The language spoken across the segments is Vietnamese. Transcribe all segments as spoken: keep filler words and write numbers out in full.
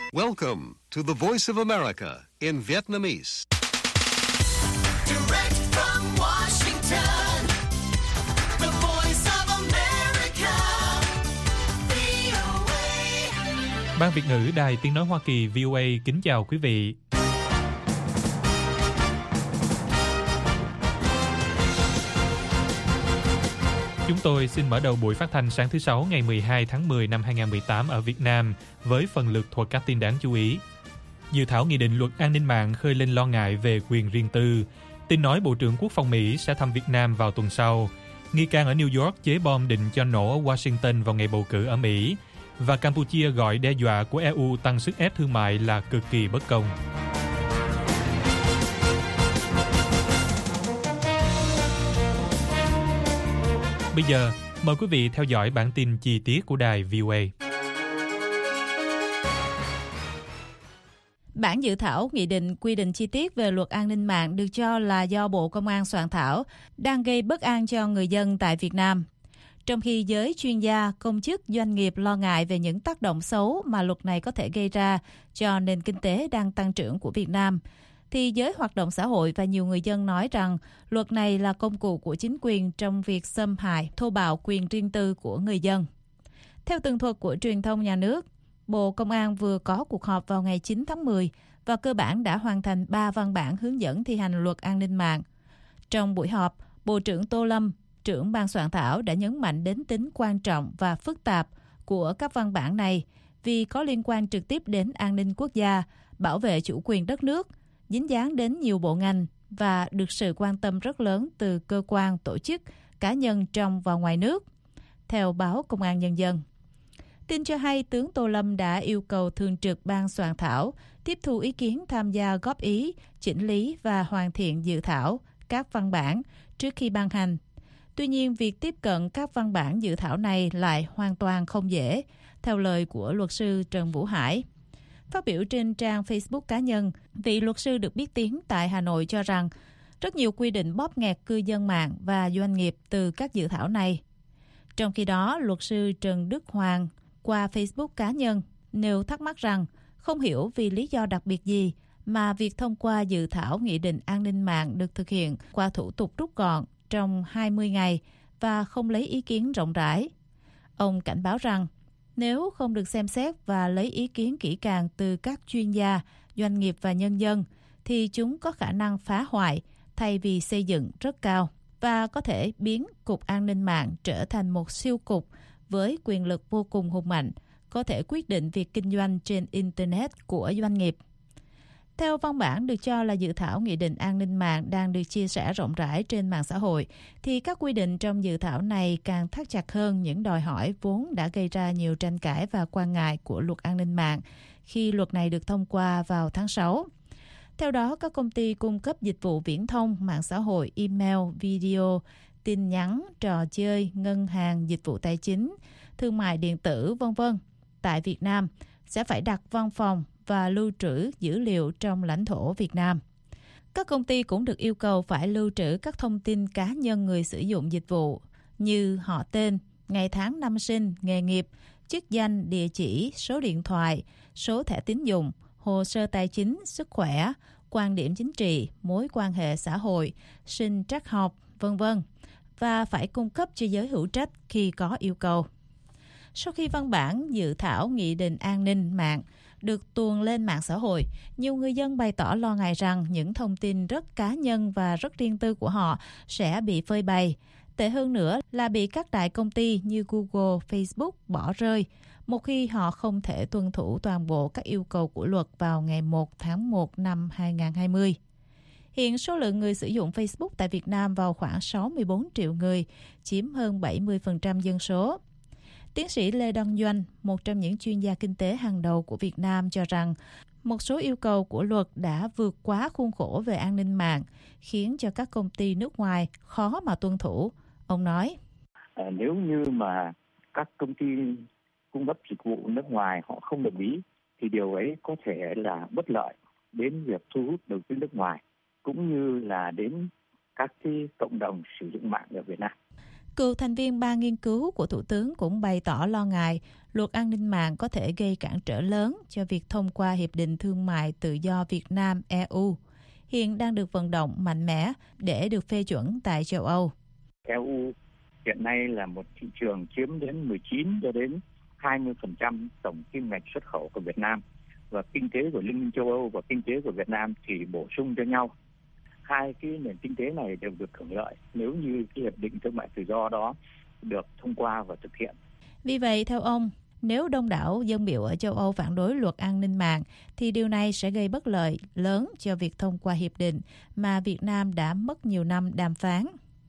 Welcome to the Voice of America in Vietnamese. Direct from Washington, the Voice of America, vê o a. Ban Việt ngữ Đài Tiếng nói Hoa Kỳ vê o a kính chào quý vị. Chúng tôi xin mở đầu buổi phát thanh sáng thứ Sáu ngày mười hai tháng mười năm hai nghìn không trăm mười tám ở Việt Nam với phần lược thuật các tin đáng chú ý. Dự thảo nghị định luật an ninh mạng khơi lên lo ngại về quyền riêng tư. Tin nói Bộ trưởng Quốc phòng Mỹ sẽ thăm Việt Nam vào tuần sau. Nghi can ở New York chế bom định cho nổ ở Washington vào ngày bầu cử ở Mỹ. Và Campuchia gọi đe dọa của e u tăng sức ép thương mại là cực kỳ bất công. Bây giờ, mời quý vị theo dõi bản tin chi tiết của đài vê o a. Bản dự thảo nghị định quy định chi tiết về luật an ninh mạng được cho là do Bộ Công an soạn thảo đang gây bất an cho người dân tại Việt Nam. Trong khi giới chuyên gia, công chức, doanh nghiệp lo ngại về những tác động xấu mà luật này có thể gây ra cho nền kinh tế đang tăng trưởng của Việt Nam, thì giới hoạt động xã hội và nhiều người dân nói rằng luật này là công cụ của chính quyền trong việc xâm hại, thô bạo quyền riêng tư của người dân. Theo tường thuật của truyền thông nhà nước, Bộ Công an vừa có cuộc họp vào ngày chín tháng mười và cơ bản đã hoàn thành ba văn bản hướng dẫn thi hành luật an ninh mạng. Trong buổi họp, Bộ trưởng Tô Lâm, trưởng ban soạn thảo đã nhấn mạnh đến tính quan trọng và phức tạp của các văn bản này vì có liên quan trực tiếp đến an ninh quốc gia, bảo vệ chủ quyền đất nước, dính dáng đến nhiều bộ ngành và được sự quan tâm rất lớn từ cơ quan, tổ chức, cá nhân trong và ngoài nước. Theo báo Công an Nhân dân, tin cho hay tướng Tô Lâm đã yêu cầu thường trực ban soạn thảo tiếp thu ý kiến, tham gia góp ý, chỉnh lý và hoàn thiện dự thảo các văn bản trước khi ban hành. Tuy nhiên, việc tiếp cận các văn bản dự thảo này lại hoàn toàn không dễ, theo lời của luật sư Trần Vũ Hải. Phát biểu trên trang Facebook cá nhân, vị luật sư được biết tiếng tại Hà Nội cho rằng rất nhiều quy định bóp nghẹt cư dân mạng và doanh nghiệp từ các dự thảo này. Trong khi đó, luật sư Trần Đức Hoàng qua Facebook cá nhân nêu thắc mắc rằng không hiểu vì lý do đặc biệt gì mà việc thông qua dự thảo nghị định an ninh mạng được thực hiện qua thủ tục rút gọn trong hai mươi ngày và không lấy ý kiến rộng rãi. Ông cảnh báo rằng nếu không được xem xét và lấy ý kiến kỹ càng từ các chuyên gia, doanh nghiệp và nhân dân, thì chúng có khả năng phá hoại thay vì xây dựng rất cao và có thể biến Cục An ninh mạng trở thành một siêu cục với quyền lực vô cùng hùng mạnh, có thể quyết định việc kinh doanh trên Internet của doanh nghiệp. Theo văn bản được cho là dự thảo nghị định an ninh mạng đang được chia sẻ rộng rãi trên mạng xã hội, thì các quy định trong dự thảo này càng thắt chặt hơn những đòi hỏi vốn đã gây ra nhiều tranh cãi và quan ngại của luật an ninh mạng khi luật này được thông qua vào tháng sáu. Theo đó, các công ty cung cấp dịch vụ viễn thông, mạng xã hội, email, video, tin nhắn, trò chơi, ngân hàng, dịch vụ tài chính, thương mại điện tử, vân vân tại Việt Nam sẽ phải đặt văn phòng và lưu trữ dữ liệu trong lãnh thổ Việt Nam. Các công ty cũng được yêu cầu phải lưu trữ các thông tin cá nhân người sử dụng dịch vụ như họ tên, ngày tháng năm sinh, nghề nghiệp, chức danh, địa chỉ, số điện thoại, số thẻ tín dụng, hồ sơ tài chính, sức khỏe, quan điểm chính trị, mối quan hệ xã hội, sinh trắc học, vân vân và phải cung cấp cho giới hữu trách khi có yêu cầu. Sau khi văn bản dự thảo nghị định an ninh mạng được tuồn lên mạng xã hội, nhiều người dân bày tỏ lo ngại rằng những thông tin rất cá nhân và rất riêng tư của họ sẽ bị phơi bày. Tệ hơn nữa là bị các đại công ty như Google, Facebook bỏ rơi một khi họ không thể tuân thủ toàn bộ các yêu cầu của luật vào ngày một tháng một năm hai nghìn không trăm hai mươi. Hiện số lượng người sử dụng Facebook tại Việt Nam vào khoảng sáu mươi bốn triệu người, chiếm hơn bảy mươi phần trăm dân số. Tiến sĩ Lê Đăng Doanh, một trong những chuyên gia kinh tế hàng đầu của Việt Nam cho rằng một số yêu cầu của luật đã vượt quá khuôn khổ về an ninh mạng, khiến cho các công ty nước ngoài khó mà tuân thủ. Ông nói, à, nếu như mà các công ty cung cấp dịch vụ nước ngoài họ không đồng ý, thì điều ấy có thể là bất lợi đến việc thu hút đầu tư nước ngoài, cũng như là đến các cái cộng đồng sử dụng mạng ở Việt Nam. Cựu thành viên ban nghiên cứu của Thủ tướng cũng bày tỏ lo ngại luật an ninh mạng có thể gây cản trở lớn cho việc thông qua Hiệp định Thương mại Tự do Việt Nam-e u, hiện đang được vận động mạnh mẽ để được phê chuẩn tại châu Âu. e u hiện nay là một thị trường chiếm đến mười chín cho đến hai mươi phần trăm tổng kim ngạch xuất khẩu của Việt Nam, và kinh tế của Liên minh châu Âu và kinh tế của Việt Nam thì bổ sung cho nhau. Hai cái nền kinh tế này đều được hưởng lợi nếu như cái hiệp định thương mại tự do đó được thông qua và thực hiện. Vì vậy, theo ông, nếu đông đảo dân biểu ở châu Âu phản đối luật an ninh mạng, thì điều này sẽ gây bất lợi lớn cho việc thông qua hiệp định mà Việt Nam đã mất nhiều năm đàm phán.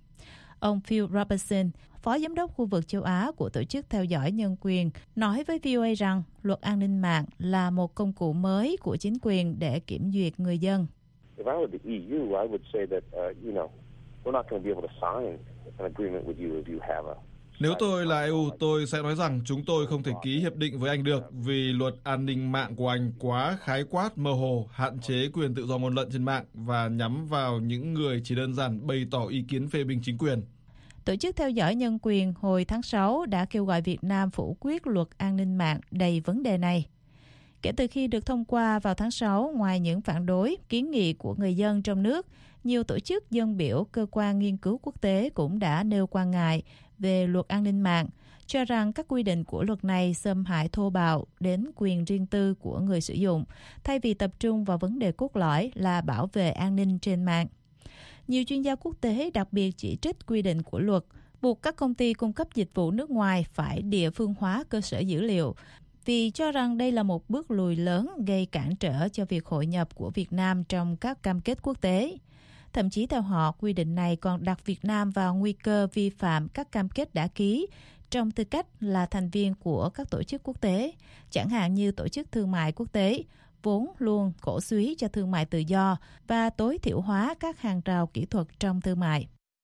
Ông Phil Robertson, Phó Giám đốc khu vực châu Á của Tổ chức Theo dõi Nhân quyền, nói với vê o a rằng luật an ninh mạng là một công cụ mới của chính quyền để kiểm duyệt người dân. If I were the e u, I would say that, uh, you know, we're not going to be able to sign an agreement with you if you have a... Nếu tôi là e u, tôi sẽ nói rằng chúng tôi không thể ký hiệp định với anh được vì luật an ninh mạng của anh quá khái quát, mơ hồ, hạn chế quyền tự do ngôn luận trên mạng và nhắm vào những người chỉ đơn giản bày tỏ ý kiến phê bình chính quyền. Tổ chức Theo dõi Nhân quyền hồi tháng sáu đã kêu gọi Việt Nam phủ quyết luật an ninh mạng đầy vấn đề này. Kể từ khi được thông qua vào tháng sáu, ngoài những phản đối, kiến nghị của người dân trong nước, nhiều tổ chức dân biểu, cơ quan nghiên cứu quốc tế cũng đã nêu quan ngại về luật an ninh mạng, cho rằng các quy định của luật này xâm hại thô bạo đến quyền riêng tư của người sử dụng, thay vì tập trung vào vấn đề cốt lõi là bảo vệ an ninh trên mạng. Nhiều chuyên gia quốc tế đặc biệt chỉ trích quy định của luật, buộc các công ty cung cấp dịch vụ nước ngoài phải địa phương hóa cơ sở dữ liệu, vì cho rằng đây là một bước lùi lớn gây cản trở cho việc hội nhập của Việt Nam trong các cam kết quốc tế. Thậm chí theo họ, quy định này còn đặt Việt Nam vào nguy cơ vi phạm các cam kết đã ký trong tư cách là thành viên của các tổ chức quốc tế, chẳng hạn như Tổ chức Thương mại Quốc tế, vốn luôn cổ súy cho thương mại tự do và tối thiểu hóa các hàng rào kỹ thuật trong thương mại.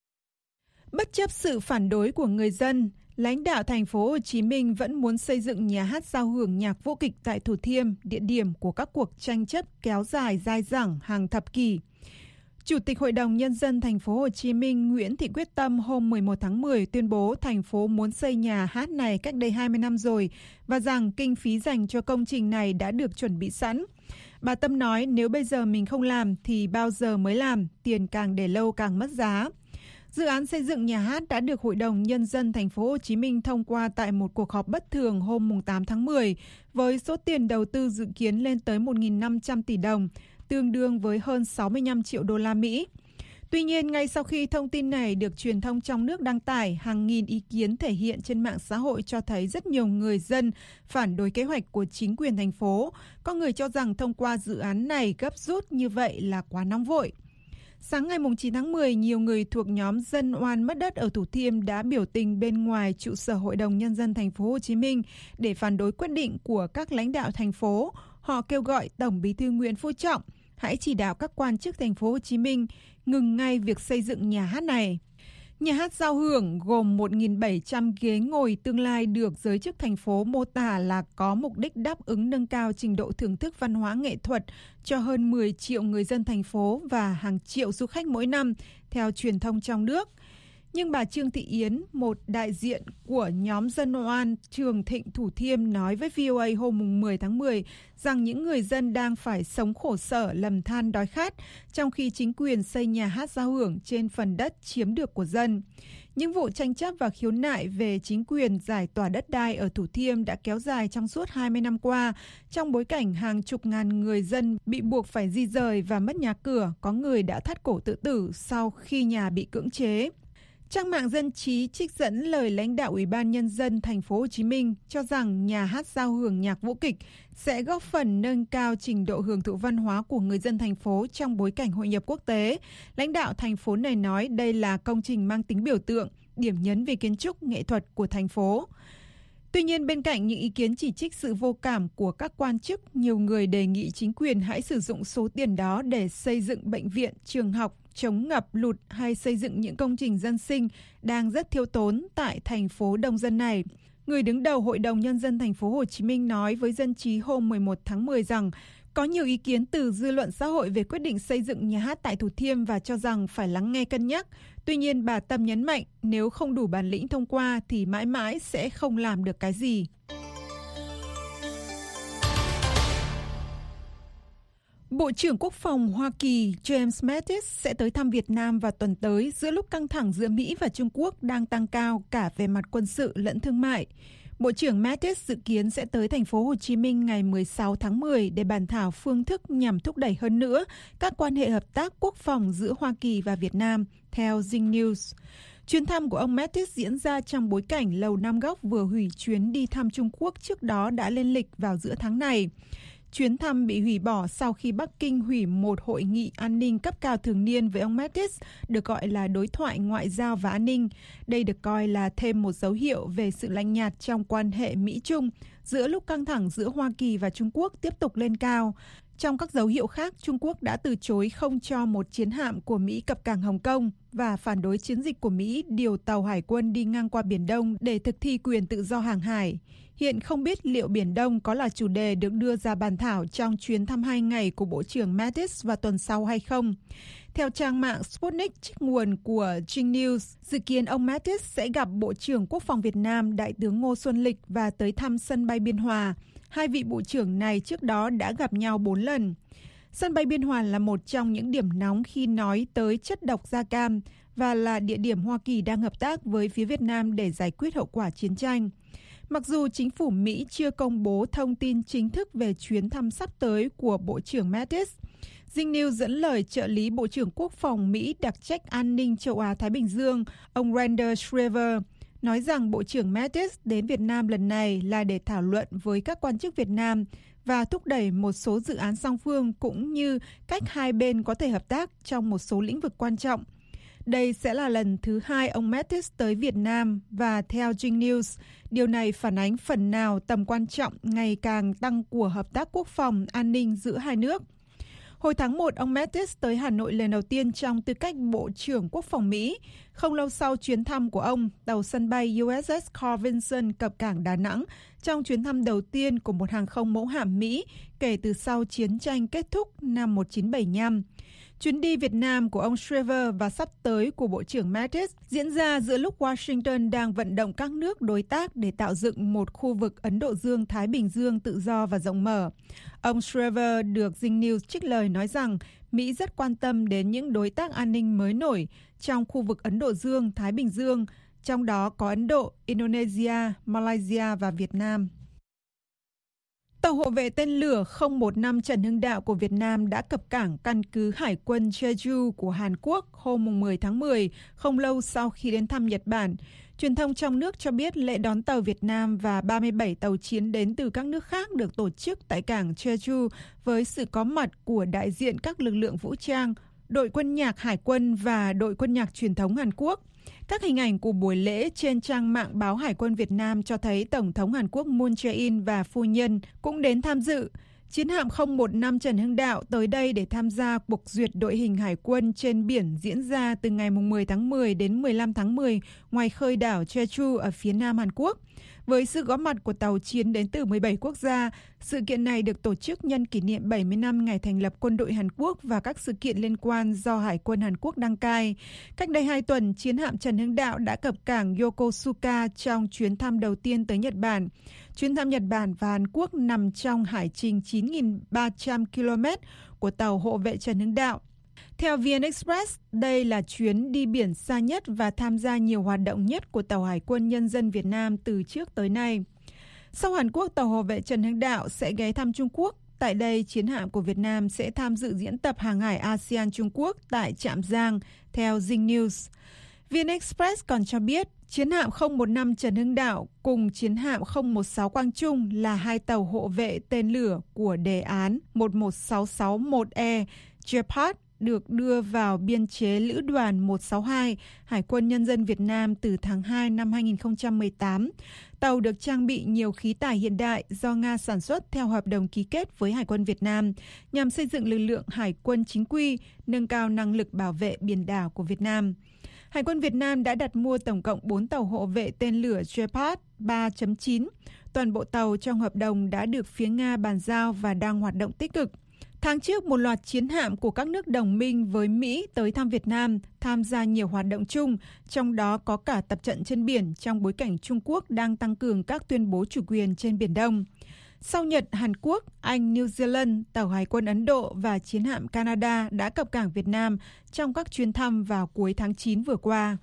Bất chấp sự phản đối của người dân, lãnh đạo thành phố Hồ Chí Minh vẫn muốn xây dựng nhà hát giao hưởng nhạc vũ kịch tại Thủ Thiêm, địa điểm của các cuộc tranh chấp kéo dài dai dẳng hàng thập kỷ. Chủ tịch Hội đồng Nhân dân thành phố Hồ Chí Minh Nguyễn Thị Quyết Tâm hôm mười một tháng mười tuyên bố thành phố muốn xây nhà hát này cách đây hai mươi năm rồi và rằng kinh phí dành cho công trình này đã được chuẩn bị sẵn. Bà Tâm nói nếu bây giờ mình không làm thì bao giờ mới làm, tiền càng để lâu càng mất giá. Dự án xây dựng nhà hát đã được Hội đồng Nhân dân thành phố Hồ Chí Minh thông qua tại một cuộc họp bất thường hôm tám tháng mười với số tiền đầu tư dự kiến lên tới một nghìn năm trăm tỷ đồng, tương đương với hơn sáu mươi lăm triệu đô la Mỹ. Tuy nhiên, ngay sau khi thông tin này được truyền thông trong nước đăng tải, hàng nghìn ý kiến thể hiện trên mạng xã hội cho thấy rất nhiều người dân phản đối kế hoạch của chính quyền thành phố. Có người cho rằng thông qua dự án này gấp rút như vậy là quá nóng vội. Sáng ngày chín tháng mười, nhiều người thuộc nhóm dân oan mất đất ở Thủ Thiêm đã biểu tình bên ngoài trụ sở Hội đồng Nhân dân thành phố Hồ Chí Minh để phản đối quyết định của các lãnh đạo thành phố. Họ kêu gọi Tổng Bí thư Nguyễn Phú Trọng hãy chỉ đạo các quan chức thành phố Hồ Chí Minh ngừng ngay việc xây dựng nhà hát này. Nhà hát giao hưởng gồm một nghìn bảy trăm ghế ngồi tương lai được giới chức thành phố mô tả là có mục đích đáp ứng nâng cao trình độ thưởng thức văn hóa nghệ thuật cho hơn mười triệu người dân thành phố và hàng triệu du khách mỗi năm, theo truyền thông trong nước. Nhưng bà Trương Thị Yến, một đại diện của nhóm dân oan Trường Thịnh Thủ Thiêm nói với vê o a hôm mười tháng mười rằng những người dân đang phải sống khổ sở lầm than đói khát trong khi chính quyền xây nhà hát giao hưởng trên phần đất chiếm được của dân. Những vụ tranh chấp và khiếu nại về chính quyền giải tỏa đất đai ở Thủ Thiêm đã kéo dài trong suốt hai mươi năm qua, trong bối cảnh hàng chục ngàn người dân bị buộc phải di rời và mất nhà cửa, có người đã thắt cổ tự tử sau khi nhà bị cưỡng chế. Trang mạng Dân trí trích dẫn lời lãnh đạo Ủy ban Nhân dân thành phố Hồ Chí Minh cho rằng nhà hát giao hưởng nhạc vũ kịch sẽ góp phần nâng cao trình độ hưởng thụ văn hóa của người dân thành phố trong bối cảnh hội nhập quốc tế. Lãnh đạo thành phố này nói đây là công trình mang tính biểu tượng, điểm nhấn về kiến trúc nghệ thuật của thành phố. Tuy nhiên, bên cạnh những ý kiến chỉ trích sự vô cảm của các quan chức, nhiều người đề nghị chính quyền hãy sử dụng số tiền đó để xây dựng bệnh viện, trường học, chống ngập lụt hay xây dựng những công trình dân sinh đang rất thiếu tốn tại thành phố đông dân này. Người đứng đầu Hội đồng Nhân dân thành phố Hồ Chí Minh nói với Dân trí hôm mười một tháng mười rằng có nhiều ý kiến từ dư luận xã hội về quyết định xây dựng nhà hát tại Thủ Thiêm và cho rằng phải lắng nghe cân nhắc. Tuy nhiên, bà Tâm nhấn mạnh nếu không đủ bản lĩnh thông qua thì mãi mãi sẽ không làm được cái gì. Bộ trưởng Quốc phòng Hoa Kỳ James Mattis sẽ tới thăm Việt Nam vào tuần tới giữa lúc căng thẳng giữa Mỹ và Trung Quốc đang tăng cao cả về mặt quân sự lẫn thương mại. Bộ trưởng Mattis dự kiến sẽ tới thành phố Hồ Chí Minh ngày mười sáu tháng mười để bàn thảo phương thức nhằm thúc đẩy hơn nữa các quan hệ hợp tác quốc phòng giữa Hoa Kỳ và Việt Nam, theo Zing News. Chuyến thăm của ông Mattis diễn ra trong bối cảnh Lầu Năm Góc vừa hủy chuyến đi thăm Trung Quốc trước đó đã lên lịch vào giữa tháng này. Chuyến thăm bị hủy bỏ sau khi Bắc Kinh hủy một hội nghị an ninh cấp cao thường niên với ông Mattis, được gọi là đối thoại ngoại giao và an ninh. Đây được coi là thêm một dấu hiệu về sự lạnh nhạt trong quan hệ Mỹ-Trung, giữa lúc căng thẳng giữa Hoa Kỳ và Trung Quốc tiếp tục lên cao. Trong các dấu hiệu khác, Trung Quốc đã từ chối không cho một chiến hạm của Mỹ cập cảng Hồng Kông và phản đối chiến dịch của Mỹ điều tàu hải quân đi ngang qua Biển Đông để thực thi quyền tự do hàng hải. Hiện không biết liệu Biển Đông có là chủ đề được đưa ra bàn thảo trong chuyến thăm hai ngày của Bộ trưởng Mattis vào tuần sau hay không. Theo trang mạng Sputnik trích nguồn của Zing News, dự kiến ông Mattis sẽ gặp Bộ trưởng Quốc phòng Việt Nam Đại tướng Ngô Xuân Lịch và tới thăm sân bay Biên Hòa. Hai vị bộ trưởng này trước đó đã gặp nhau bốn lần. Sân bay Biên Hòa là một trong những điểm nóng khi nói tới chất độc da cam và là địa điểm Hoa Kỳ đang hợp tác với phía Việt Nam để giải quyết hậu quả chiến tranh. Mặc dù chính phủ Mỹ chưa công bố thông tin chính thức về chuyến thăm sắp tới của Bộ trưởng Mattis, Zing News dẫn lời trợ lý Bộ trưởng Quốc phòng Mỹ đặc trách an ninh châu Á-Thái Bình Dương, ông Randall Shriver, nói rằng Bộ trưởng Mattis đến Việt Nam lần này là để thảo luận với các quan chức Việt Nam và thúc đẩy một số dự án song phương cũng như cách hai bên có thể hợp tác trong một số lĩnh vực quan trọng. Đây sẽ là lần thứ hai ông Mattis tới Việt Nam và theo Zing News, điều này phản ánh phần nào tầm quan trọng ngày càng tăng của hợp tác quốc phòng an ninh giữa hai nước. Hồi tháng một, ông Mattis tới Hà Nội lần đầu tiên trong tư cách Bộ trưởng Quốc phòng Mỹ. Không lâu sau chuyến thăm của ông, tàu sân bay u ét ét Carl Vinson cập cảng Đà Nẵng trong chuyến thăm đầu tiên của một hàng không mẫu hạm Mỹ kể từ sau chiến tranh kết thúc năm một nghìn chín trăm bảy mươi lăm. Chuyến đi Việt Nam của ông Shriver và sắp tới của Bộ trưởng Mattis diễn ra giữa lúc Washington đang vận động các nước đối tác để tạo dựng một khu vực Ấn Độ Dương-Thái Bình Dương tự do và rộng mở. Ông Shriver được Zing News trích lời nói rằng Mỹ rất quan tâm đến những đối tác an ninh mới nổi trong khu vực Ấn Độ Dương-Thái Bình Dương, trong đó có Ấn Độ, Indonesia, Malaysia và Việt Nam. Tàu hộ vệ tên lửa không một năm Trần Hưng Đạo của Việt Nam đã cập cảng căn cứ Hải quân Jeju của Hàn Quốc hôm mười tháng mười, không lâu sau khi đến thăm Nhật Bản. Truyền thông trong nước cho biết lễ đón tàu Việt Nam và ba mươi bảy tàu chiến đến từ các nước khác được tổ chức tại cảng Jeju với sự có mặt của đại diện các lực lượng vũ trang, đội quân nhạc Hải quân và đội quân nhạc truyền thống Hàn Quốc. Các hình ảnh của buổi lễ trên trang mạng báo Hải quân Việt Nam cho thấy Tổng thống Hàn Quốc Moon Jae-in và phu nhân cũng đến tham dự. Chiến hạm không một năm Trần Hưng Đạo tới đây để tham gia cuộc duyệt đội hình hải quân trên biển diễn ra từ ngày mười tháng mười đến mười lăm tháng mười ngoài khơi đảo Jeju ở phía nam Hàn Quốc. Với sự góp mặt của tàu chiến đến từ mười bảy quốc gia, sự kiện này được tổ chức nhân kỷ niệm bảy mươi năm ngày thành lập quân đội Hàn Quốc và các sự kiện liên quan do Hải quân Hàn Quốc đăng cai. Cách đây hai tuần, chiến hạm Trần Hưng Đạo đã cập cảng Yokosuka trong chuyến thăm đầu tiên tới Nhật Bản. Chuyến thăm Nhật Bản và Hàn Quốc nằm trong hải trình chín nghìn ba trăm ki lô mét của tàu hộ vệ Trần Hưng Đạo. Theo vê en Express, đây là chuyến đi biển xa nhất và tham gia nhiều hoạt động nhất của tàu Hải quân Nhân dân Việt Nam từ trước tới nay. Sau Hàn Quốc, tàu hộ vệ Trần Hưng Đạo sẽ ghé thăm Trung Quốc. Tại đây, chiến hạm của Việt Nam sẽ tham dự diễn tập hàng hải a sê an Trung Quốc tại Trạm Giang, theo Zing News. vê en Express còn cho biết, chiến hạm không một năm Trần Hưng Đạo cùng chiến hạm không một sáu Quang Trung là hai tàu hộ vệ tên lửa của đề án một một sáu sáu một E Gepard được đưa vào biên chế Lữ đoàn một sáu hai Hải quân Nhân dân Việt Nam từ tháng hai năm hai nghìn không trăm mười tám. Tàu được trang bị nhiều khí tải hiện đại do Nga sản xuất theo hợp đồng ký kết với Hải quân Việt Nam nhằm xây dựng lực lượng hải quân chính quy, nâng cao năng lực bảo vệ biển đảo của Việt Nam. Hải quân Việt Nam đã đặt mua tổng cộng bốn tàu hộ vệ tên lửa Gepard ba chấm chín. Toàn bộ tàu trong hợp đồng đã được phía Nga bàn giao và đang hoạt động tích cực. Tháng trước, một loạt chiến hạm của các nước đồng minh với Mỹ tới thăm Việt Nam, tham gia nhiều hoạt động chung, trong đó có cả tập trận trên biển trong bối cảnh Trung Quốc đang tăng cường các tuyên bố chủ quyền trên Biển Đông. Sau Nhật, Hàn Quốc, Anh, New Zealand, tàu Hải quân Ấn Độ và chiến hạm Canada đã cập cảng Việt Nam trong các chuyến thăm vào cuối tháng chín vừa qua.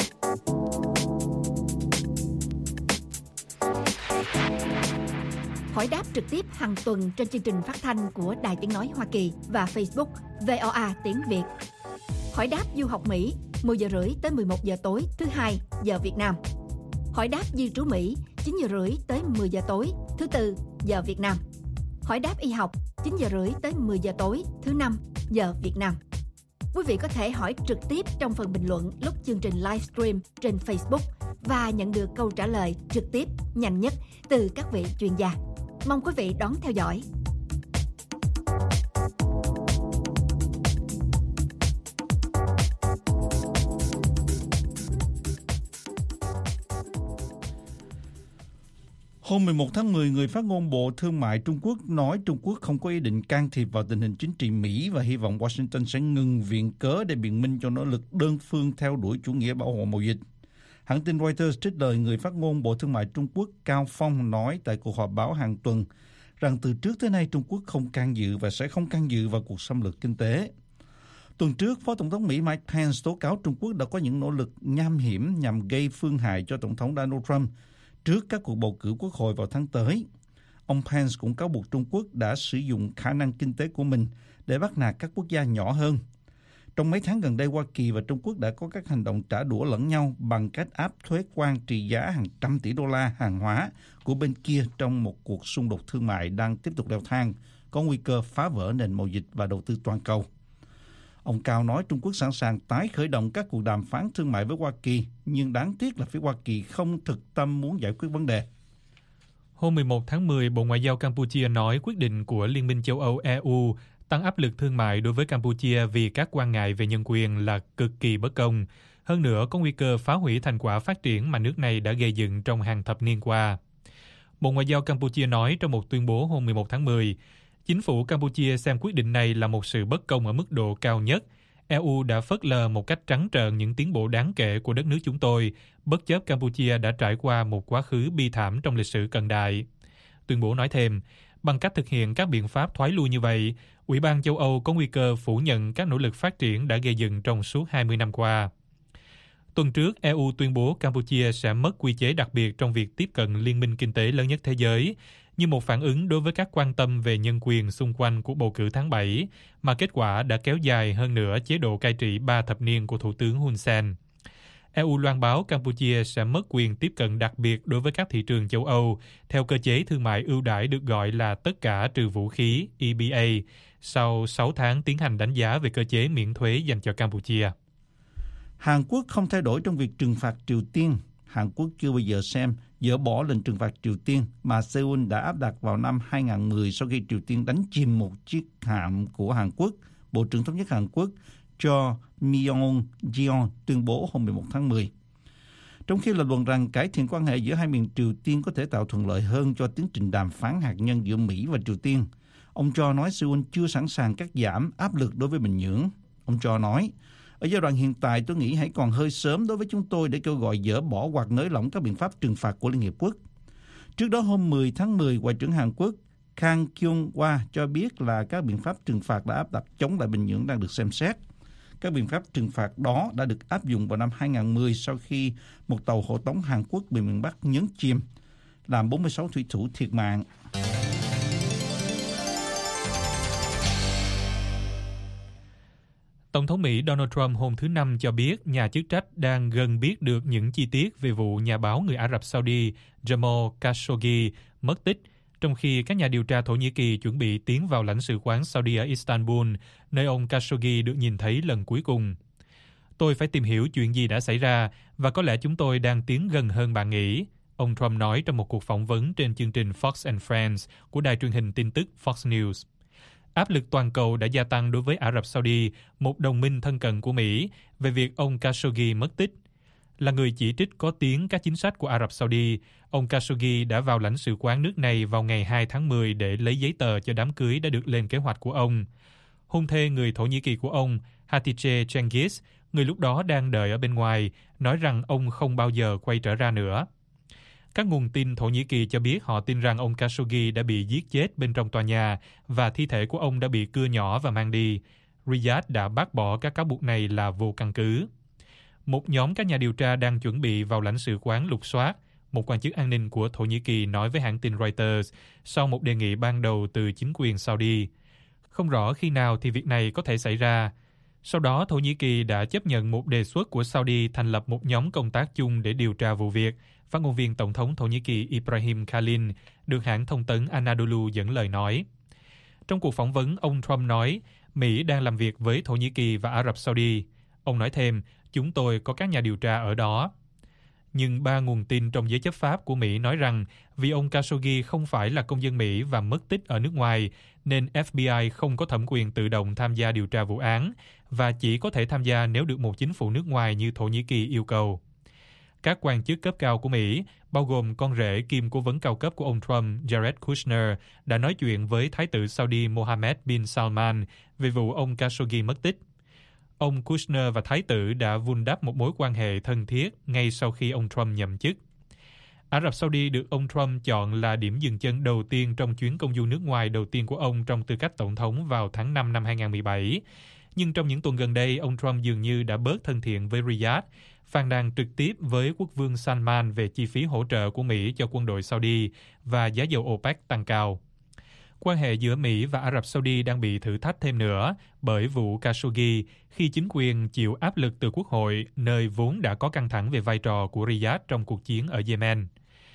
Hỏi đáp trực tiếp hàng tuần trên chương trình phát thanh của Đài Tiếng Nói Hoa Kỳ và Facebook vê o a tiếng Việt. Hỏi đáp du học Mỹ mười giờ rưỡi tới mười một giờ tối thứ hai giờ Việt Nam. Hỏi đáp di trú Mỹ chín giờ rưỡi tới mười giờ tối thứ tư giờ Việt Nam. Hỏi đáp y học chín giờ rưỡi tới mười giờ tối thứ năm giờ Việt Nam. Quý vị có thể hỏi trực tiếp trong phần bình luận lúc chương trình livestream trên Facebook và nhận được câu trả lời trực tiếp nhanh nhất từ các vị chuyên gia. Mong quý vị đón theo dõi. Hôm mười một tháng mười, người phát ngôn Bộ Thương mại Trung Quốc nói Trung Quốc không có ý định can thiệp vào tình hình chính trị Mỹ và hy vọng Washington sẽ ngừng viện cớ để biện minh cho nỗ lực đơn phương theo đuổi chủ nghĩa bảo hộ mậu dịch. Hãng tin Reuters trích lời người phát ngôn Bộ Thương mại Trung Quốc Cao Phong nói tại cuộc họp báo hàng tuần rằng từ trước tới nay Trung Quốc không can dự và sẽ không can dự vào cuộc xâm lược kinh tế. Tuần trước, Phó Tổng thống Mỹ Mike Pence tố cáo Trung Quốc đã có những nỗ lực nham hiểm nhằm gây phương hại cho Tổng thống Donald Trump trước các cuộc bầu cử quốc hội vào tháng tới. Ông Pence cũng cáo buộc Trung Quốc đã sử dụng khả năng kinh tế của mình để bắt nạt các quốc gia nhỏ hơn. Trong mấy tháng gần đây, Hoa Kỳ và Trung Quốc đã có các hành động trả đũa lẫn nhau bằng cách áp thuế quan trị giá hàng trăm tỷ đô la hàng hóa của bên kia trong một cuộc xung đột thương mại đang tiếp tục leo thang, có nguy cơ phá vỡ nền mậu dịch và đầu tư toàn cầu. Ông Cao nói Trung Quốc sẵn sàng tái khởi động các cuộc đàm phán thương mại với Hoa Kỳ, nhưng đáng tiếc là phía Hoa Kỳ không thực tâm muốn giải quyết vấn đề. Hôm mười một tháng mười, Bộ Ngoại giao Campuchia nói quyết định của Liên minh châu Âu E U tăng áp lực thương mại đối với Campuchia vì các quan ngại về nhân quyền là cực kỳ bất công. Hơn nữa, có nguy cơ phá hủy thành quả phát triển mà nước này đã gây dựng trong hàng thập niên qua. Bộ Ngoại giao Campuchia nói trong một tuyên bố hôm mười một tháng mười, chính phủ Campuchia xem quyết định này là một sự bất công ở mức độ cao nhất. E U đã phớt lờ một cách trắng trợn những tiến bộ đáng kể của đất nước chúng tôi, bất chấp Campuchia đã trải qua một quá khứ bi thảm trong lịch sử cận đại. Tuyên bố nói thêm, bằng cách thực hiện các biện pháp thoái lui như vậy, Ủy ban châu Âu có nguy cơ phủ nhận các nỗ lực phát triển đã gây dựng trong suốt hai mươi năm qua. Tuần trước, E U tuyên bố Campuchia sẽ mất quy chế đặc biệt trong việc tiếp cận liên minh kinh tế lớn nhất thế giới, như một phản ứng đối với các quan tâm về nhân quyền xung quanh cuộc bầu cử tháng bảy, mà kết quả đã kéo dài hơn nữa chế độ cai trị ba thập niên của Thủ tướng Hun Sen. E U loan báo Campuchia sẽ mất quyền tiếp cận đặc biệt đối với các thị trường châu Âu, theo cơ chế thương mại ưu đãi được gọi là tất cả trừ vũ khí E B A, sau sáu tháng tiến hành đánh giá về cơ chế miễn thuế dành cho Campuchia. Hàn Quốc không thay đổi trong việc trừng phạt Triều Tiên. Hàn Quốc chưa bao giờ xem dỡ bỏ lệnh trừng phạt Triều Tiên mà Seoul đã áp đặt vào năm hai không một không sau khi Triều Tiên đánh chìm một chiếc hạm của Hàn Quốc. Bộ trưởng Thống nhất Hàn Quốc Cho Myong-jeon tuyên bố hôm mười một tháng mười. Trong khi lập luận rằng cải thiện quan hệ giữa hai miền Triều Tiên có thể tạo thuận lợi hơn cho tiến trình đàm phán hạt nhân giữa Mỹ và Triều Tiên, ông Cho nói Seoul chưa sẵn sàng cắt giảm áp lực đối với Bình Nhưỡng. Ông Cho nói, ở giai đoạn hiện tại tôi nghĩ hãy còn hơi sớm đối với chúng tôi để kêu gọi dỡ bỏ hoặc nới lỏng các biện pháp trừng phạt của Liên Hiệp Quốc. Trước đó hôm mười tháng mười, Ngoại trưởng Hàn Quốc Kang Kyung-hwa cho biết là các biện pháp trừng phạt đã áp đặt chống lại Bình Nhưỡng đang được xem xét. Các biện pháp trừng phạt đó đã được áp dụng vào năm hai không một không sau khi một tàu hộ tống Hàn Quốc bị miền Bắc nhấn chìm, làm bốn mươi sáu thủy thủ thiệt mạng. Tổng thống Mỹ Donald Trump hôm thứ Năm cho biết nhà chức trách đang gần biết được những chi tiết về vụ nhà báo người Ả Rập Saudi Jamal Khashoggi mất tích, trong khi các nhà điều tra Thổ Nhĩ Kỳ chuẩn bị tiến vào lãnh sự quán Saudi ở Istanbul, nơi ông Khashoggi được nhìn thấy lần cuối cùng. Tôi phải tìm hiểu chuyện gì đã xảy ra và có lẽ chúng tôi đang tiến gần hơn bạn nghĩ, ông Trump nói trong một cuộc phỏng vấn trên chương trình Fox and Friends của đài truyền hình tin tức Fox News. Áp lực toàn cầu đã gia tăng đối với Ả Rập Saudi, một đồng minh thân cận của Mỹ, về việc ông Khashoggi mất tích. Là người chỉ trích có tiếng các chính sách của Ả Rập Saudi, ông Khashoggi đã vào lãnh sự quán nước này vào ngày hai tháng mười để lấy giấy tờ cho đám cưới đã được lên kế hoạch của ông. Hôn thê người Thổ Nhĩ Kỳ của ông, Hatice Cengiz, người lúc đó đang đợi ở bên ngoài, nói rằng ông không bao giờ quay trở ra nữa. Các nguồn tin Thổ Nhĩ Kỳ cho biết họ tin rằng ông Khashoggi đã bị giết chết bên trong tòa nhà và thi thể của ông đã bị cưa nhỏ và mang đi. Riyadh đã bác bỏ các cáo buộc này là vô căn cứ. Một nhóm các nhà điều tra đang chuẩn bị vào lãnh sự quán lục soát, một quan chức an ninh của Thổ Nhĩ Kỳ nói với hãng tin Reuters sau một đề nghị ban đầu từ chính quyền Saudi. Không rõ khi nào thì việc này có thể xảy ra. Sau đó, Thổ Nhĩ Kỳ đã chấp nhận một đề xuất của Saudi thành lập một nhóm công tác chung để điều tra vụ việc. Phát ngôn viên Tổng thống Thổ Nhĩ Kỳ Ibrahim Kalin được hãng thông tấn Anadolu dẫn lời nói. Trong cuộc phỏng vấn, ông Trump nói Mỹ đang làm việc với Thổ Nhĩ Kỳ và Ả Rập Saudi. Ông nói thêm, chúng tôi có các nhà điều tra ở đó. Nhưng ba nguồn tin trong giới chấp pháp của Mỹ nói rằng vì ông Khashoggi không phải là công dân Mỹ và mất tích ở nước ngoài, nên F B I không có thẩm quyền tự động tham gia điều tra vụ án và chỉ có thể tham gia nếu được một chính phủ nước ngoài như Thổ Nhĩ Kỳ yêu cầu. Các quan chức cấp cao của Mỹ, bao gồm con rể kiêm cố vấn cao cấp của ông Trump, Jared Kushner, đã nói chuyện với Thái tử Saudi Mohammed bin Salman về vụ ông Khashoggi mất tích. Ông Kushner và Thái tử đã vun đắp một mối quan hệ thân thiết ngay sau khi ông Trump nhậm chức. Ả Rập Saudi được ông Trump chọn là điểm dừng chân đầu tiên trong chuyến công du nước ngoài đầu tiên của ông trong tư cách tổng thống vào tháng năm năm hai không một bảy. Nhưng trong những tuần gần đây, ông Trump dường như đã bớt thân thiện với Riyadh, phàn nàn trực tiếp với quốc vương Salman về chi phí hỗ trợ của Mỹ cho quân đội Saudi và giá dầu OPEC tăng cao. Quan hệ giữa Mỹ và Ả Rập Saudi đang bị thử thách thêm nữa bởi vụ Khashoggi khi chính quyền chịu áp lực từ quốc hội, nơi vốn đã có căng thẳng về vai trò của Riyadh trong cuộc chiến ở Yemen.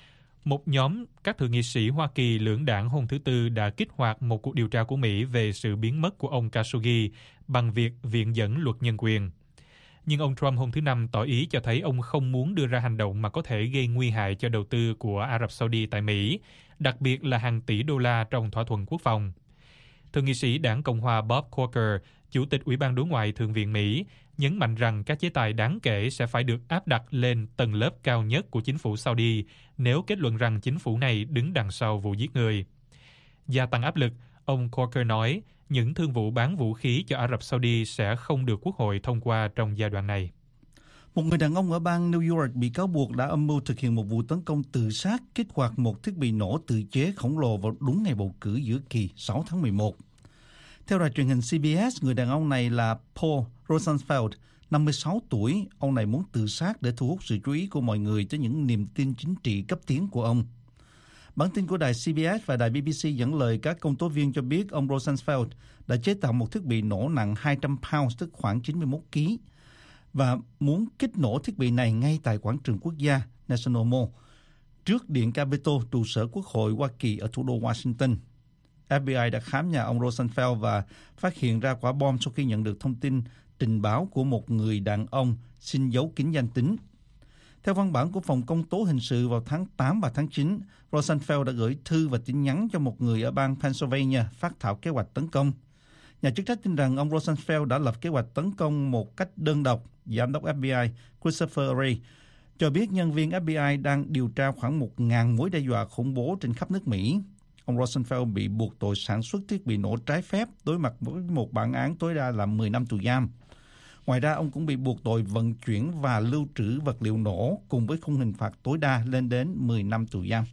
Một nhóm các thượng nghị sĩ Hoa Kỳ lưỡng đảng hôm thứ Tư đã kích hoạt một cuộc điều tra của Mỹ về sự biến mất của ông Khashoggi bằng việc viện dẫn luật nhân quyền. Nhưng ông Trump hôm thứ Năm tỏ ý cho thấy ông không muốn đưa ra hành động mà có thể gây nguy hại cho đầu tư của Ả Rập Saudi tại Mỹ, đặc biệt là hàng tỷ đô la trong thỏa thuận quốc phòng. Thượng nghị sĩ đảng Cộng hòa Bob Corker, Chủ tịch Ủy ban Đối ngoại Thượng viện Mỹ, nhấn mạnh rằng các chế tài đáng kể sẽ phải được áp đặt lên tầng lớp cao nhất của chính phủ Saudi nếu kết luận rằng chính phủ này đứng đằng sau vụ giết người. Gia tăng áp lực, ông Corker nói, những thương vụ bán vũ khí cho Ả Rập Saudi sẽ không được Quốc hội thông qua trong giai đoạn này. Một người đàn ông ở bang New York bị cáo buộc đã âm mưu thực hiện một vụ tấn công tự sát kích hoạt một thiết bị nổ tự chế khổng lồ vào đúng ngày bầu cử giữa kỳ sáu tháng mười một. Theo đài truyền hình C B S, người đàn ông này là Paul Rosenfeld, năm mươi sáu tuổi. Ông này muốn tự sát để thu hút sự chú ý của mọi người tới những niềm tin chính trị cấp tiến của ông. Bản tin của đài C B S và đài B B C dẫn lời các công tố viên cho biết ông Rosenfeld đã chế tạo một thiết bị nổ nặng hai trăm pounds, tức khoảng chín mươi mốt ki lô gam, và muốn kích nổ thiết bị này ngay tại quảng trường quốc gia National Mall, trước điện Capitol, trụ sở Quốc hội Hoa Kỳ ở thủ đô Washington. F B I đã khám nhà ông Rosenfeld và phát hiện ra quả bom sau khi nhận được thông tin trình báo của một người đàn ông xin giấu kín danh tính. Theo văn bản của Phòng Công tố Hình sự vào tháng tám và tháng chín, Rosenfeld đã gửi thư và tin nhắn cho một người ở bang Pennsylvania phát thảo kế hoạch tấn công. Nhà chức trách tin rằng ông Rosenfeld đã lập kế hoạch tấn công một cách đơn độc. Giám đốc F B I Christopher Wray cho biết nhân viên F B I đang điều tra khoảng một nghìn mối đe dọa khủng bố trên khắp nước Mỹ. Ông Rosenfeld bị buộc tội sản xuất thiết bị nổ trái phép, đối mặt với một bản án tối đa là mười năm tù giam. Ngoài ra, ông cũng bị buộc tội vận chuyển và lưu trữ vật liệu nổ cùng với khung hình phạt tối đa lên đến mười năm tù giam.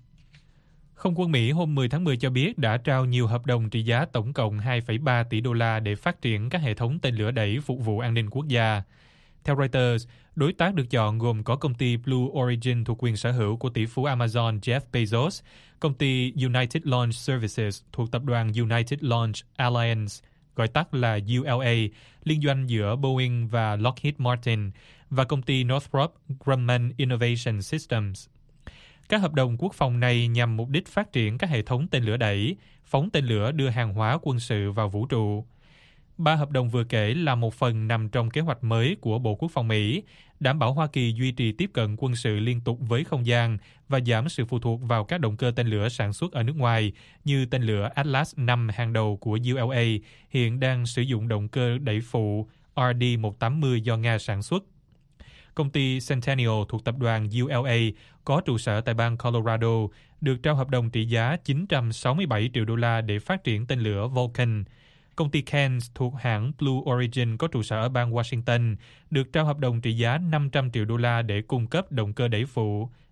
Không quân Mỹ hôm mười tháng mười cho biết đã trao nhiều hợp đồng trị giá tổng cộng hai phẩy ba tỷ đô la để phát triển các hệ thống tên lửa đẩy phục vụ an ninh quốc gia. Theo Reuters, đối tác được chọn gồm có công ty Blue Origin thuộc quyền sở hữu của tỷ phú Amazon Jeff Bezos, công ty United Launch Services thuộc tập đoàn United Launch Alliance, gọi tắt là U L A, liên doanh giữa Boeing và Lockheed Martin, và công ty Northrop Grumman Innovation Systems. Các hợp đồng quốc phòng này nhằm mục đích phát triển các hệ thống tên lửa đẩy, phóng tên lửa đưa hàng hóa quân sự vào vũ trụ. Ba hợp đồng vừa kể là một phần nằm trong kế hoạch mới của Bộ Quốc phòng Mỹ, đảm bảo Hoa Kỳ duy trì tiếp cận quân sự liên tục với không gian và giảm sự phụ thuộc vào các động cơ tên lửa sản xuất ở nước ngoài, như tên lửa Atlas năm hàng đầu của U L A hiện đang sử dụng động cơ đẩy phụ R D một tám mươi do Nga sản xuất. Công ty Centennial thuộc tập đoàn U L A có trụ sở tại bang Colorado được trao hợp đồng trị giá chín trăm sáu mươi bảy triệu đô la để phát triển tên lửa Vulcan. Công ty Cairns thuộc hãng Blue Origin có trụ sở ở bang Washington được trao hợp đồng trị giá năm trăm triệu đô la để cung cấp động cơ đẩy phụ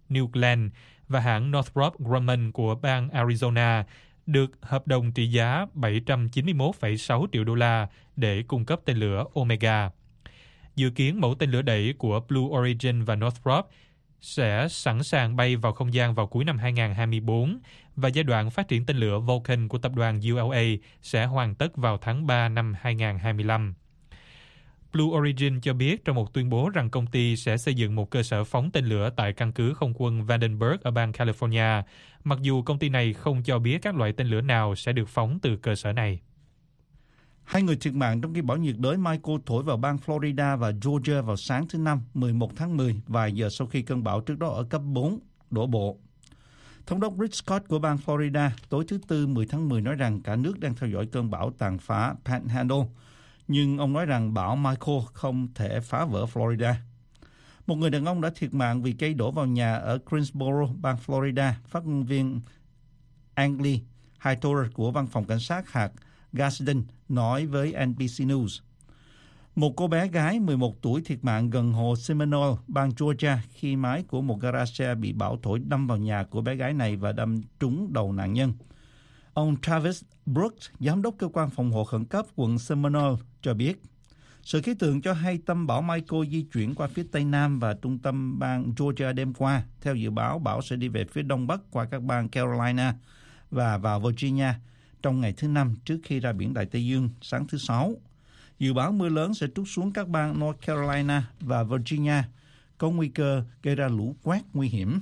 New Glenn và hãng Northrop Grumman của bang Arizona được hợp đồng trị giá bảy trăm chín mươi mốt phẩy sáu triệu đô la để cung cấp tên lửa Omega. Dự kiến mẫu tên lửa đẩy của Blue Origin và Northrop sẽ sẵn sàng bay vào không gian vào cuối năm hai nghìn không trăm hai mươi bốn và giai đoạn phát triển tên lửa Vulcan của tập đoàn U L A sẽ hoàn tất vào tháng ba năm hai nghìn không trăm hai mươi lăm. Blue Origin cho biết trong một tuyên bố rằng công ty sẽ xây dựng một cơ sở phóng tên lửa tại căn cứ không quân Vandenberg ở bang California, mặc dù công ty này không cho biết các loại tên lửa nào sẽ được phóng từ cơ sở này. Hai người thiệt mạng trong khi bão nhiệt đới Michael thổi vào bang Florida và Georgia vào sáng thứ Năm, mười một tháng mười, vài giờ sau khi cơn bão trước đó ở cấp bốn đổ bộ. Thống đốc Rick Scott của bang Florida tối thứ Tư mười tháng mười nói rằng cả nước đang theo dõi cơn bão tàn phá Panhandle, nhưng ông nói rằng bão Michael không thể phá vỡ Florida. Một người đàn ông đã thiệt mạng vì cây đổ vào nhà ở Greensboro, bang Florida, phát ngôn viên Angli Hightower của văn phòng cảnh sát hạt Gadsden nói với N B C News. Một cô bé gái mười một tuổi thiệt mạng gần hồ Seminole, bang Georgia khi máy của một gara xe bị bão thổi đâm vào nhà của bé gái này và đâm trúng đầu nạn nhân. Ông Travis Brooks, giám đốc cơ quan phòng hộ khẩn cấp quận Seminole, cho biết sự khí tượng cho hay tâm bão Michael di chuyển qua phía tây nam và trung tâm bang Georgia đêm qua. Theo dự báo, bão sẽ đi về phía đông bắc qua các bang Carolina và vào Virginia trong ngày thứ Năm trước khi ra biển Đại Tây Dương sáng thứ Sáu. Dự báo mưa lớn sẽ trút xuống các bang North Carolina và Virginia, có nguy cơ gây ra lũ quét nguy hiểm.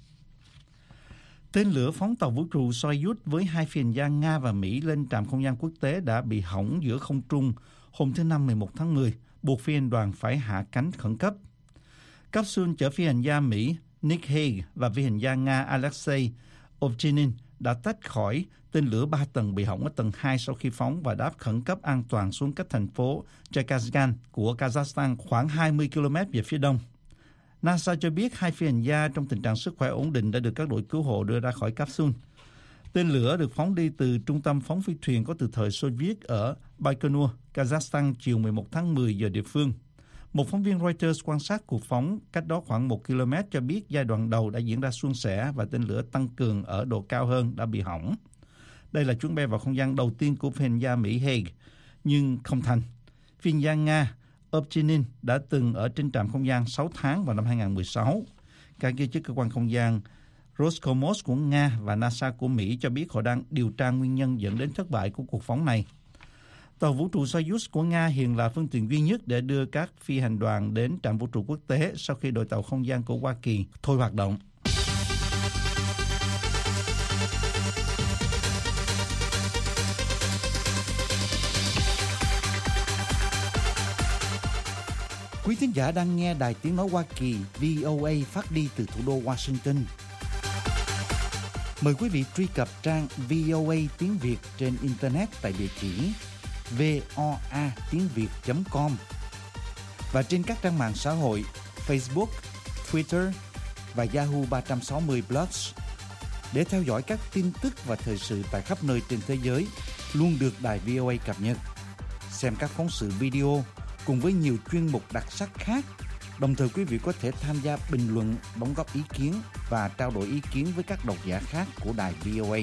Tên lửa phóng tàu vũ trụ Soyuz với hai phi hành gia Nga và Mỹ lên trạm không gian quốc tế đã bị hỏng giữa không trung hôm thứ Năm mười một tháng mười, buộc phi hành đoàn phải hạ cánh khẩn cấp. Capsule chở phi hành gia Mỹ Nick Hague và phi hành gia Nga Alexei Ovchinin đã tách khỏi tên lửa ba tầng bị hỏng ở tầng hai sau khi phóng và đáp khẩn cấp an toàn xuống cách thành phố Jakasgan của Kazakhstan khoảng hai mươi ki lô mét về phía đông. NASA cho biết hai phi hành gia trong tình trạng sức khỏe ổn định đã được các đội cứu hộ đưa ra khỏi capsule. Tên lửa được phóng đi từ trung tâm phóng phi thuyền có từ thời Xô Viết ở Baikonur, Kazakhstan chiều mười một tháng mười giờ địa phương. Một phóng viên Reuters quan sát cuộc phóng cách đó khoảng một ki lô mét cho biết giai đoạn đầu đã diễn ra suôn sẻ và tên lửa tăng cường ở độ cao hơn đã bị hỏng. Đây là chuyến bay vào không gian đầu tiên của phi hành gia Mỹ Hague, nhưng không thành. Phi hành gia Nga Ovchinin đã từng ở trên trạm không gian sáu tháng vào năm hai nghìn không trăm mười sáu. Các giới chức cơ quan không gian Roscosmos của Nga và NASA của Mỹ cho biết họ đang điều tra nguyên nhân dẫn đến thất bại của cuộc phóng này. Tàu vũ trụ Soyuz của Nga hiện là phương tiện duy nhất để đưa các phi hành đoàn đến trạm vũ trụ quốc tế sau khi đội tàu không gian của Hoa Kỳ thôi hoạt động. Quý thính giả đang nghe Đài Tiếng Nói Hoa Kỳ V O A phát đi từ thủ đô Washington. Mời quý vị truy cập trang vê o a tiếng Việt trên Internet tại địa chỉ voa tiếng việt chấm com và trên các trang mạng xã hội Facebook, Twitter và Yahoo ba trăm sáu mươi Plus để theo dõi các tin tức và thời sự tại khắp nơi trên thế giới luôn được Đài vê o a cập nhật. Xem các phóng sự video cùng với nhiều chuyên mục đặc sắc khác. Đồng thời quý vị có thể tham gia bình luận, đóng góp ý kiến và trao đổi ý kiến với các độc giả khác của Đài vê o a.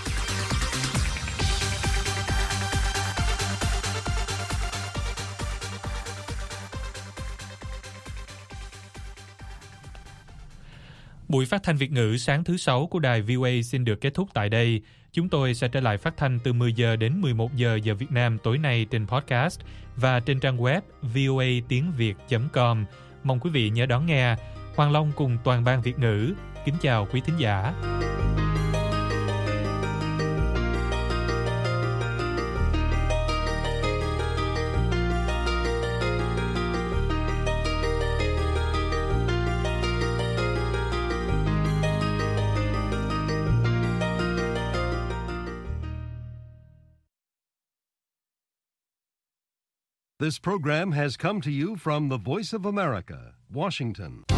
Buổi phát thanh Việt ngữ sáng thứ Sáu của Đài vê o a xin được kết thúc tại đây. Chúng tôi sẽ trở lại phát thanh từ mười giờ đến mười một giờ giờ Việt Nam tối nay trên podcast và trên trang web voa tiếng việt chấm com. Mong quý vị nhớ đón nghe. Hoàng Long cùng toàn ban Việt ngữ kính chào quý thính giả. This program has come to you from the Voice of America, Washington.